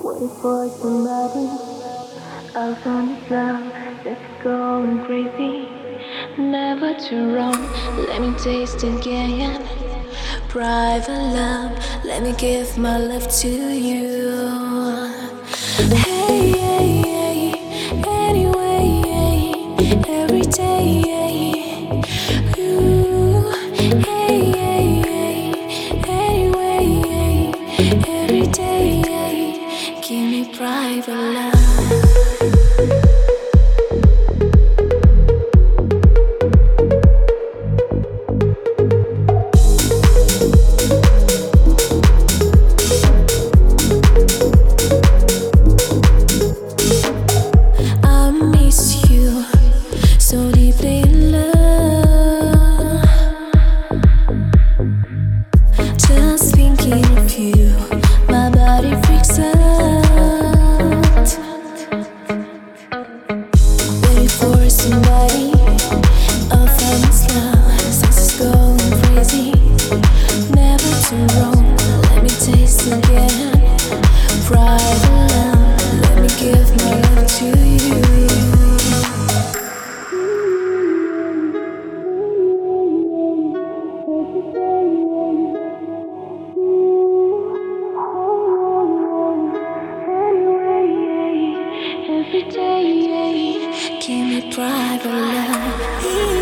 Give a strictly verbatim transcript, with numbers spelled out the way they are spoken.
Wait for somebody else on this love that's going crazy. Never too wrong, let me taste again. Private love, let me give my love to you. Hey, hey, hey, anyway, every day. Ooh, hey, hey, hey, anyway, every day. Give me private love. So deeply in love, just thinking of you, my body freaks out. Waiting for somebody, I'll find this love, since it's going crazy. Never too wrong, let me taste again. Private love, let me give my love to you. Every day, give me private love.